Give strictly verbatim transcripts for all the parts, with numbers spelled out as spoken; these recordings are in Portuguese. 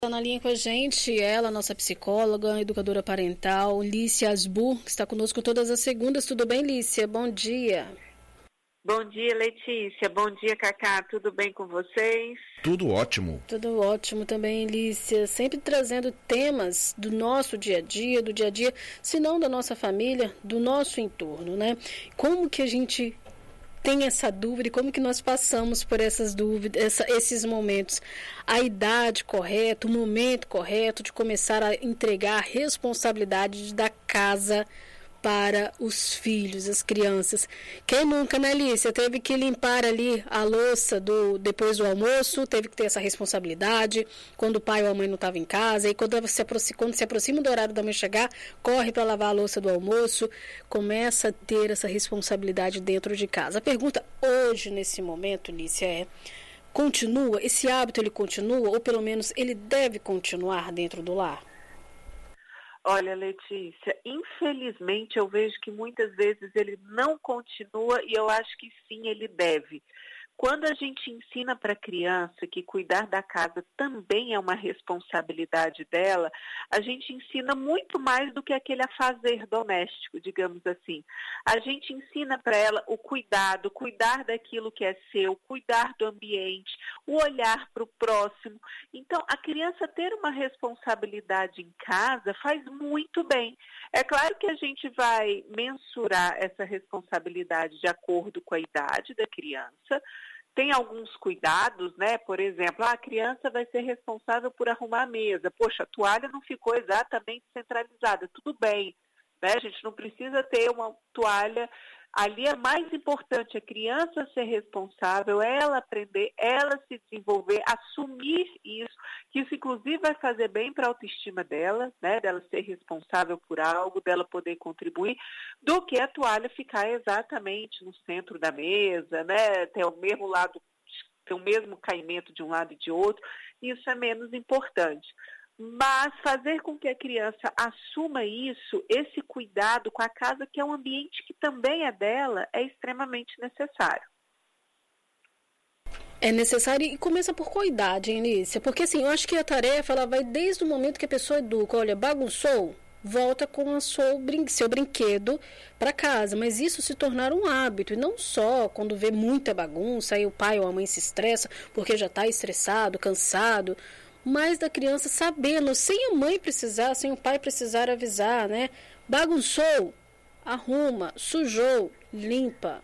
Está na linha com a gente, ela, nossa psicóloga, educadora parental, Lícia Asbur, que está conosco todas as segundas. Tudo bem, Lícia? Bom dia. Bom dia, Letícia. Bom dia, Cacá. Tudo bem com vocês? Tudo ótimo. Tudo ótimo também, Lícia. Sempre trazendo temas do nosso dia a dia, do dia a dia, se não da nossa família, do nosso entorno, né? Como que a gente tem essa dúvida e como que nós passamos por essas dúvidas, essa, esses momentos. A idade correta, o momento correto de começar a entregar a responsabilidade da casa para os filhos, as crianças. Quem nunca, né, Lícia? Teve que limpar ali a louça do, depois do almoço, teve que ter essa responsabilidade, quando o pai ou a mãe não estavam em casa, e quando se, aproxima, quando se aproxima do horário da mãe chegar, corre para lavar a louça do almoço, começa a ter essa responsabilidade dentro de casa. A pergunta hoje, nesse momento, Lícia, é: continua, esse hábito ele continua, ou pelo menos ele deve continuar dentro do lar? Olha, Letícia, infelizmente eu vejo que muitas vezes ele não continua e eu acho que sim, ele deve. Quando a gente ensina para a criança que cuidar da casa também é uma responsabilidade dela, a gente ensina muito mais do que aquele afazer doméstico, digamos assim. A gente ensina para ela o cuidado, cuidar daquilo que é seu, cuidar do ambiente, o olhar para o próximo. Então, a criança ter uma responsabilidade em casa faz muito bem. É claro que a gente vai mensurar essa responsabilidade de acordo com a idade da criança. Tem alguns cuidados, né? Por exemplo, a criança vai ser responsável por arrumar a mesa. Poxa, a toalha não ficou exatamente centralizada. Tudo bem, né? A gente não precisa ter uma toalha. Ali é mais importante a criança ser responsável, ela aprender, ela se desenvolver, assumir isso, que isso inclusive vai fazer bem para a autoestima dela, né, dela ser responsável por algo, dela poder contribuir, do que a toalha ficar exatamente no centro da mesa, né, ter o mesmo lado, ter o mesmo caimento de um lado e de outro. Isso é menos importante. Mas fazer com que a criança assuma isso, esse cuidado com a casa, que é um ambiente que também é dela, é extremamente necessário. É necessário e começa por qual idade, hein, Lícia? Porque assim, eu acho que a tarefa ela vai desde o momento que a pessoa educa. Olha, bagunçou, volta com a sua, seu brinquedo para casa. Mas isso se tornar um hábito, e não só quando vê muita bagunça, aí o pai ou a mãe se estressa porque já está estressado, cansado, mas da criança sabendo, sem a mãe precisar, sem o pai precisar avisar, né? Bagunçou, arruma, sujou, limpa.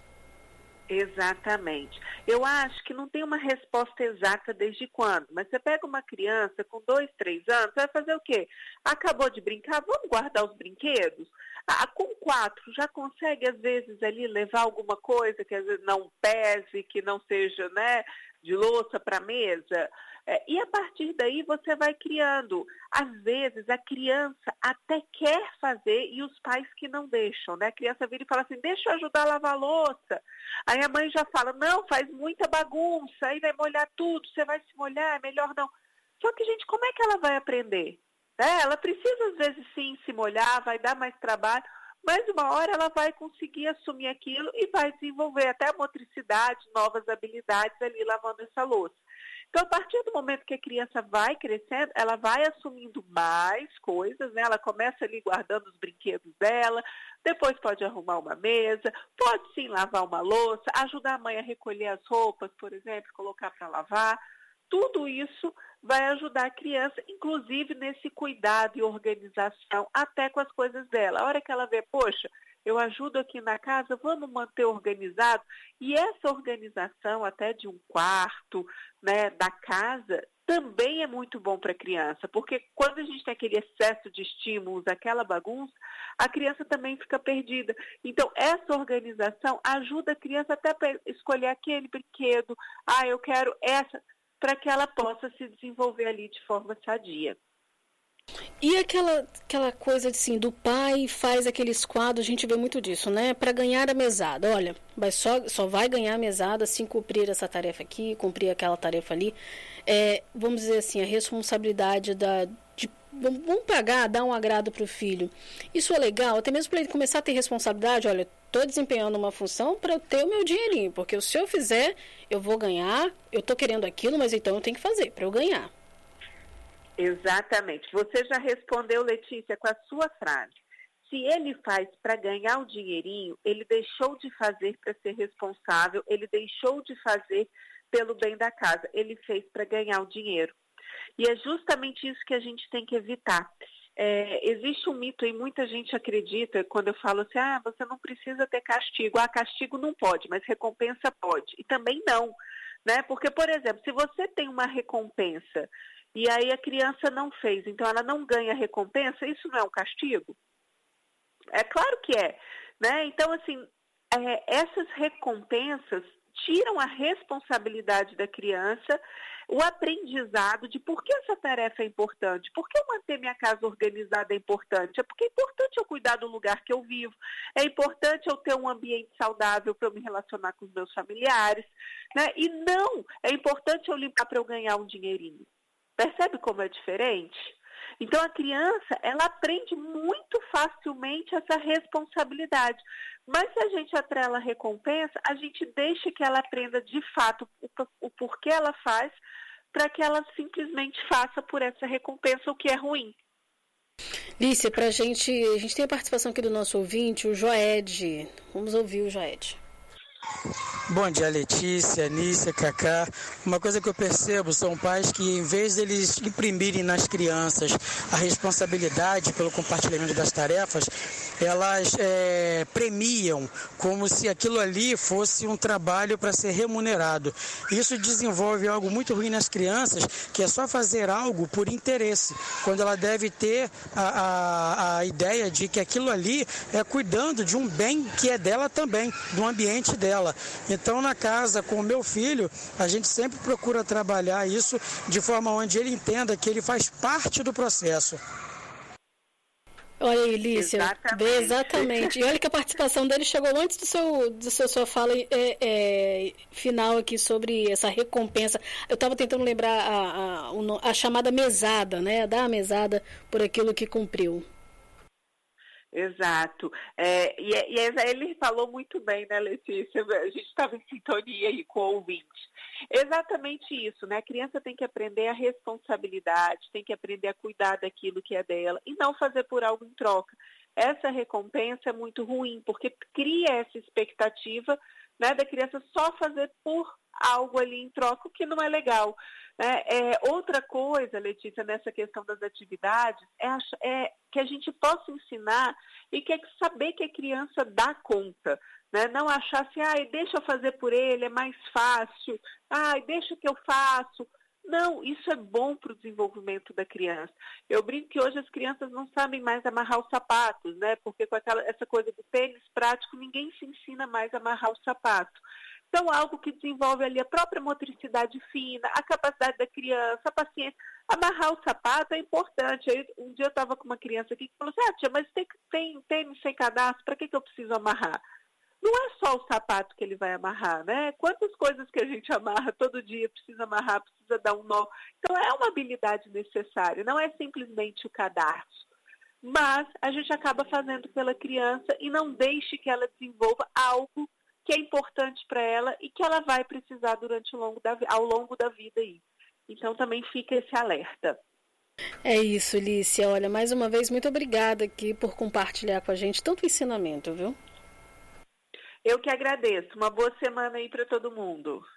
Exatamente. Eu acho que não tem uma resposta exata desde quando, mas você pega uma criança com dois, três anos, vai fazer o quê? Acabou de brincar, vamos guardar os brinquedos? Ah, com quatro, já consegue às vezes ali levar alguma coisa que às vezes não pese, que não seja, né, de louça para a mesa? É, e a partir daí você vai criando. Às vezes a criança até quer fazer e os pais que não deixam, né? A criança vira e fala assim, deixa eu ajudar a lavar a louça. Aí a mãe já fala, não, faz muita bagunça, aí vai molhar tudo, você vai se molhar, é melhor não. Só que, gente, como é que ela vai aprender? É, ela precisa, às vezes, sim, se molhar, vai dar mais trabalho, mas uma hora ela vai conseguir assumir aquilo e vai desenvolver até a motricidade, novas habilidades ali lavando essa louça. Então, a partir do momento que a criança vai crescendo, ela vai assumindo mais coisas, né? Ela começa ali guardando os brinquedos dela, depois pode arrumar uma mesa, pode sim lavar uma louça, ajudar a mãe a recolher as roupas, por exemplo, colocar para lavar. Tudo isso vai ajudar a criança, inclusive nesse cuidado e organização, até com as coisas dela. A hora que ela vê, poxa, eu ajudo aqui na casa, vamos manter organizado. E essa organização até de um quarto, né, da casa, também é muito bom para a criança, porque quando a gente tem aquele excesso de estímulos, aquela bagunça, a criança também fica perdida. Então, essa organização ajuda a criança até para escolher aquele brinquedo, ah, eu quero essa, para que ela possa se desenvolver ali de forma sadia. E aquela, aquela coisa assim, do pai faz aqueles quadros, a gente vê muito disso, né? Para ganhar a mesada. Olha, vai só, só vai ganhar a mesada se cumprir essa tarefa aqui, cumprir aquela tarefa ali. É, vamos dizer assim, a responsabilidade da... De, vamos pagar, dar um agrado para o filho. Isso é legal, até mesmo para ele começar a ter responsabilidade. Olha, estou desempenhando uma função para eu ter o meu dinheirinho, porque se eu fizer, eu vou ganhar, eu estou querendo aquilo, mas então eu tenho que fazer para eu ganhar. Exatamente. Você já respondeu, Letícia, com a sua frase. Se ele faz para ganhar o dinheirinho, ele deixou de fazer para ser responsável, ele deixou de fazer pelo bem da casa, ele fez para ganhar o dinheiro. E é justamente isso que a gente tem que evitar. É, existe um mito e muita gente acredita quando eu falo assim, ah, você não precisa ter castigo. Ah, castigo não pode, mas recompensa pode. E também não, né? Porque, por exemplo, se você tem uma recompensa e aí a criança não fez, então ela não ganha recompensa, isso não é um castigo? É claro que é, né? Então, assim, é, essas recompensas tiram a responsabilidade da criança, o aprendizado de por que essa tarefa é importante, por que eu manter minha casa organizada é importante, é porque é importante eu cuidar do lugar que eu vivo, é importante eu ter um ambiente saudável para eu me relacionar com os meus familiares, né? E não, é importante eu limpar para eu ganhar um dinheirinho. Percebe como é diferente? Então, a criança, ela aprende muito facilmente essa responsabilidade. Mas se a gente atrela a recompensa, a gente deixa que ela aprenda de fato o, o porquê ela faz, para que ela simplesmente faça por essa recompensa o que é ruim. Lícia, pra gente, a gente tem a participação aqui do nosso ouvinte, o Joed. Vamos ouvir o Joed. Bom dia, Letícia, Nícia, Cacá. Uma coisa que eu percebo são pais que, em vez deles imprimirem nas crianças a responsabilidade pelo compartilhamento das tarefas, elas é, premiam como se aquilo ali fosse um trabalho para ser remunerado. Isso desenvolve algo muito ruim nas crianças, que é só fazer algo por interesse, quando ela deve ter a, a, a ideia de que aquilo ali é cuidando de um bem que é dela também, do ambiente dela. Então, na casa, com o meu filho, a gente sempre procura trabalhar isso de forma onde ele entenda que ele faz parte do processo. Olha aí, Lícia. Exatamente. Exatamente. E olha que a participação dele chegou antes do seu, do seu sua fala é, é, final aqui sobre essa recompensa. Eu estava tentando lembrar a, a, a chamada mesada, né? Dar a mesada por aquilo que cumpriu. Exato. É, e, e ele falou muito bem, né, Letícia? A gente estava em sintonia aí com o ouvinte. Exatamente isso, né? A criança tem que aprender a responsabilidade, tem que aprender a cuidar daquilo que é dela e não fazer por algo em troca. Essa recompensa é muito ruim, porque cria essa expectativa, né, da criança só fazer por algo ali em troca, o que não é legal. Né? É, outra coisa, Letícia, nessa questão das atividades, é, é que a gente possa ensinar e que é saber que a criança dá conta. Né? Não achar assim, ah, deixa eu fazer por ele, é mais fácil, ah, deixa que eu faço. Não, isso é bom para o desenvolvimento da criança. Eu brinco que hoje as crianças não sabem mais amarrar os sapatos, né? Porque com aquela, essa coisa do tênis prático, ninguém se ensina mais a amarrar o sapato. Então, algo que desenvolve ali a própria motricidade fina, a capacidade da criança, a paciência. Amarrar o sapato é importante. Aí, um dia eu estava com uma criança aqui que falou assim, ah, tia, mas tem, tem tênis sem cadastro, para que, que eu preciso amarrar? Não é só o sapato que ele vai amarrar, né? Quantas coisas que a gente amarra todo dia, precisa amarrar, precisa dar um nó. Então, é uma habilidade necessária, não é simplesmente o cadastro. Mas a gente acaba fazendo pela criança e não deixe que ela desenvolva algo que é importante para ela e que ela vai precisar durante o longo da, ao longo da vida aí. Então, também fica esse alerta. É isso, Lícia. Olha, mais uma vez, muito obrigada aqui por compartilhar com a gente tanto ensinamento, viu? Eu que agradeço. Uma boa semana aí para todo mundo.